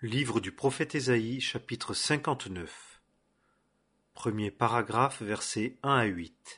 Livre du prophète Ésaïe, chapitre 59. Premier paragraphe, versets 1 à 8.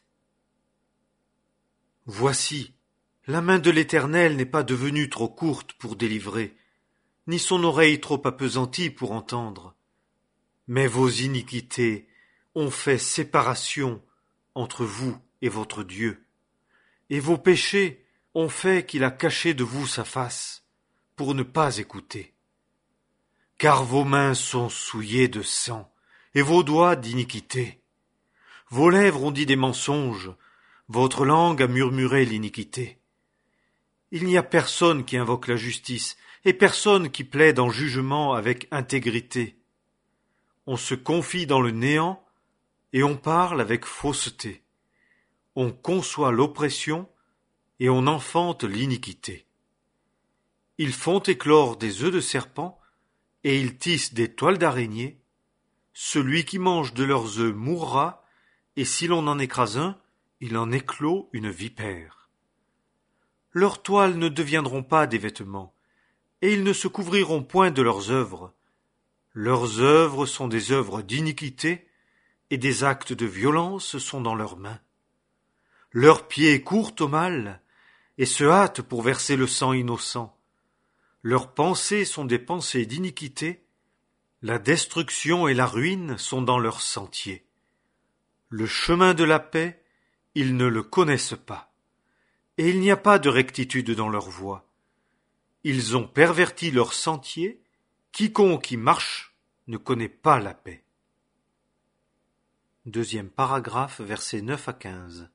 Voici, la main de l'Éternel n'est pas devenue trop courte pour délivrer, ni son oreille trop appesantie pour entendre. Mais vos iniquités ont fait séparation entre vous et votre Dieu, et vos péchés ont fait qu'il a caché de vous sa face, pour ne pas écouter. Car vos mains sont souillées de sang, et vos doigts d'iniquité. Vos lèvres ont dit des mensonges, votre langue a murmuré l'iniquité. Il n'y a personne qui invoque la justice, et personne qui plaide en jugement avec intégrité. On se confie dans le néant, et on parle avec fausseté. On conçoit l'oppression, et on enfante l'iniquité. Ils font éclore des œufs de serpent, et ils tissent des toiles d'araignée. Celui qui mange de leurs œufs mourra, et si l'on en écrase un, il en éclôt une vipère. Leurs toiles ne deviendront pas des vêtements, et ils ne se couvriront point de leurs œuvres. Leurs œuvres sont des œuvres d'iniquité, et des actes de violence sont dans leurs mains. Leurs pieds courent au mal, et se hâtent pour verser le sang innocent. Leurs pensées sont des pensées d'iniquité, la destruction et la ruine sont dans leurs sentiers. Le chemin de la paix, ils ne le connaissent pas, et il n'y a pas de rectitude dans leur voie. Ils ont perverti leurs sentiers, quiconque y marche ne connaît pas la paix. Deuxième paragraphe, versets 9 à 15.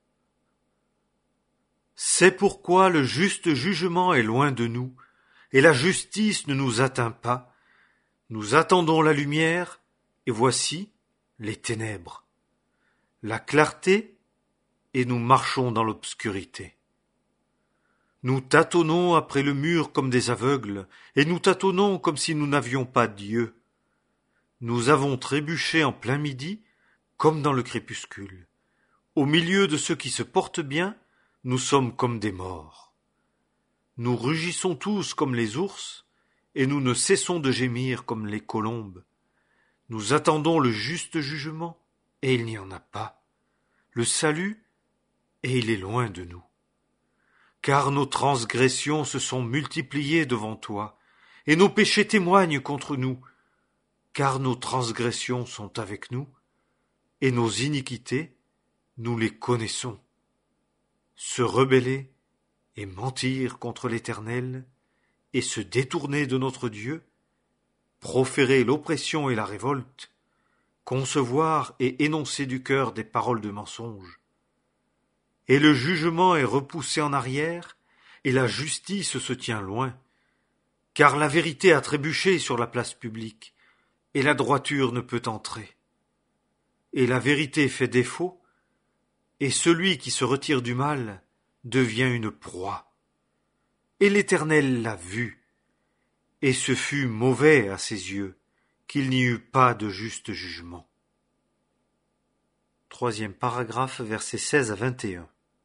C'est pourquoi le juste jugement est loin de nous, et la justice ne nous atteint pas. Nous attendons la lumière, et voici les ténèbres. La clarté, et nous marchons dans l'obscurité. Nous tâtonnons après le mur comme des aveugles, et nous tâtonnons comme si nous n'avions pas Dieu. Nous avons trébuché en plein midi, comme dans le crépuscule. Au milieu de ceux qui se portent bien, nous sommes comme des morts. Nous rugissons tous comme les ours, et nous ne cessons de gémir comme les colombes. Nous attendons le juste jugement, et il n'y en a pas. Le salut, et il est loin de nous. Car nos transgressions se sont multipliées devant toi, et nos péchés témoignent contre nous. Car nos transgressions sont avec nous, et nos iniquités, nous les connaissons. Se rebeller, et mentir contre l'Éternel, et se détourner de notre Dieu, proférer l'oppression et la révolte, concevoir et énoncer du cœur des paroles de mensonge. Et le jugement est repoussé en arrière, et la justice se tient loin, car la vérité a trébuché sur la place publique, et la droiture ne peut entrer. Et la vérité fait défaut, et celui qui se retire du mal devient une proie. Et l'Éternel l'a vu, et ce fut mauvais à ses yeux, qu'il n'y eut pas de juste jugement. Troisième paragraphe, versets 16 à 21.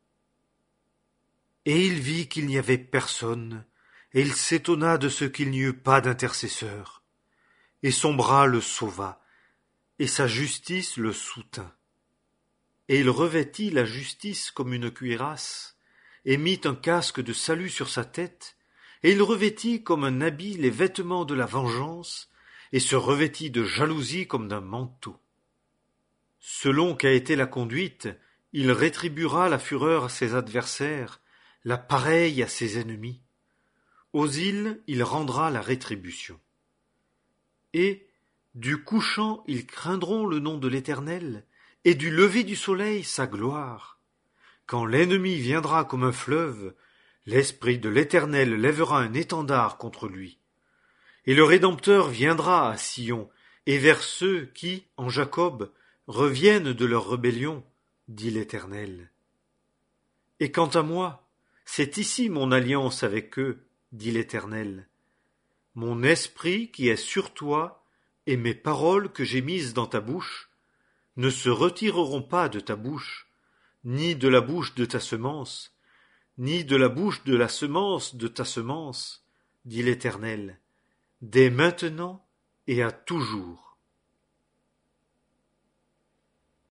Et il vit qu'il n'y avait personne, et il s'étonna de ce qu'il n'y eut pas d'intercesseur. Et son bras le sauva, et sa justice le soutint. Et il revêtit la justice comme une cuirasse, et mit un casque de salut sur sa tête, et il revêtit comme un habit les vêtements de la vengeance, et se revêtit de jalousie comme d'un manteau. Selon qu'a été la conduite, il rétribuera la fureur à ses adversaires, la pareille à ses ennemis. Aux îles, il rendra la rétribution. Et, du couchant, ils craindront le nom de l'Éternel, et du lever du soleil sa gloire. Quand l'ennemi viendra comme un fleuve, l'Esprit de l'Éternel lèvera un étendard contre lui. Et le Rédempteur viendra à Sion, et vers ceux qui, en Jacob, reviennent de leur rébellion, dit l'Éternel. Et quant à moi, c'est ici mon alliance avec eux, dit l'Éternel. Mon esprit qui est sur toi, et mes paroles que j'ai mises dans ta bouche, ne se retireront pas de ta bouche, ni de la bouche de ta semence, ni de la bouche de la semence de ta semence, dit l'Éternel, dès maintenant et à toujours.